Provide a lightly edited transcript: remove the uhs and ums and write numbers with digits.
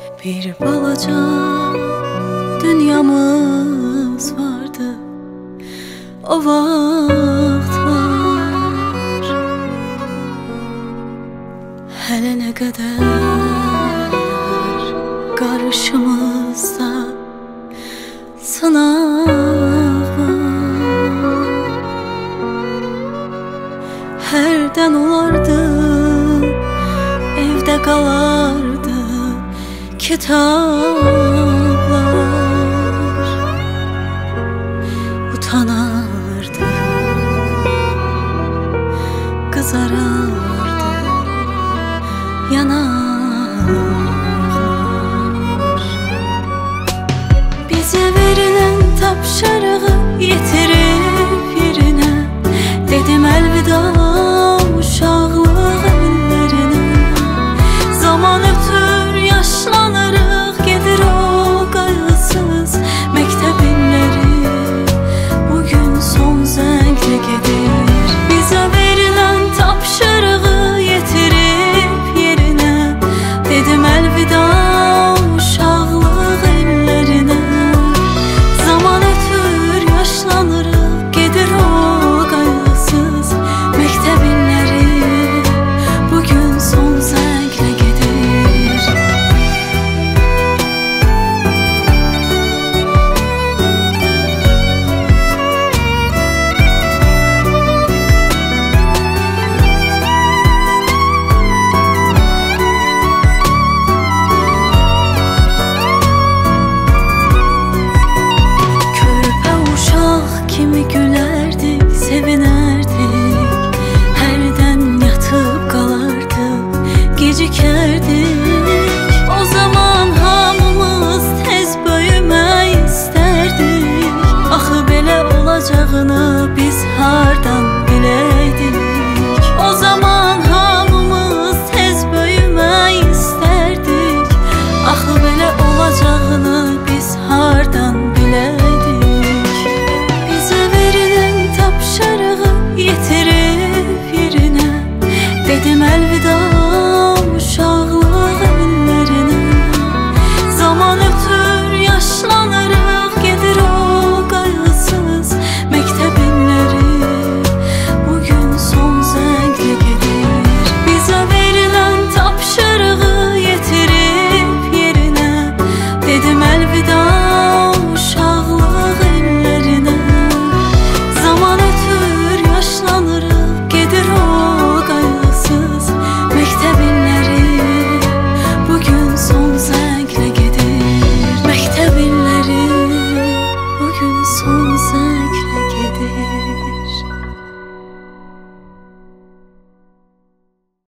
Bir balaca dünyamız vardı o vaxtlar. Hələ nə qədər qarşımızda sınaq var. Hərdən olardı, evdə qalardı kitablar. Utanardı, kızarardı yanaklar. Bize verilen tapşırığı yetirip yerine, dedim elveda uşaqlıq ellerine. Zaman ötür yaşlanırıq, gedir o qayğısız məktəb illəri. Bugün son zənglə gedir. Bizə verilən tapşırığı yetirib yerinə, dedim əlvida uşaqlıq ellərinə. Zaman ötür yaşlanırıq, gedir o qayğısız məktəb illəri. Bugün son zənglə gedir. Körpə uşaq kimi gülərdik, sevinərdik. Hərdən yatıb qalardı, gecikərdik.